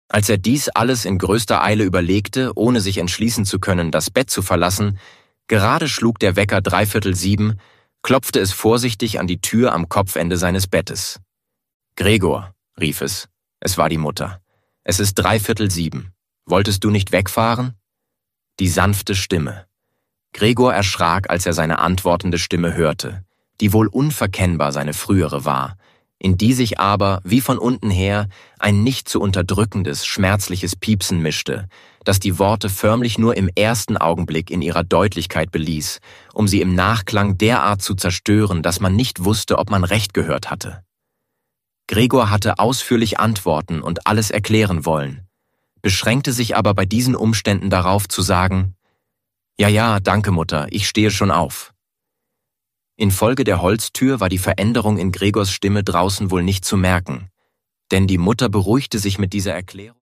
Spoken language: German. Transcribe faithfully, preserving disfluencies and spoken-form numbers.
Als er dies alles in größter Eile überlegte, ohne sich entschließen zu können, das Bett zu verlassen, gerade schlug der Wecker dreiviertel sieben, klopfte es vorsichtig an die Tür am Kopfende seines Bettes. »Gregor«, rief es, es war die Mutter, »es ist dreiviertel sieben. Wolltest du nicht wegfahren?« Die sanfte Stimme. Gregor erschrak, als er seine antwortende Stimme hörte, die wohl unverkennbar seine frühere war, in die sich aber, wie von unten her, ein nicht zu unterdrückendes, schmerzliches Piepsen mischte, das die Worte förmlich nur im ersten Augenblick in ihrer Deutlichkeit beließ, um sie im Nachklang derart zu zerstören, dass man nicht wusste, ob man recht gehört hatte. Gregor hatte ausführlich antworten und alles erklären wollen, beschränkte sich aber bei diesen Umständen darauf zu sagen, »Ja, ja, danke, Mutter, ich stehe schon auf.« Infolge der Holztür war die Veränderung in Gregors Stimme draußen wohl nicht zu merken, denn die Mutter beruhigte sich mit dieser Erklärung.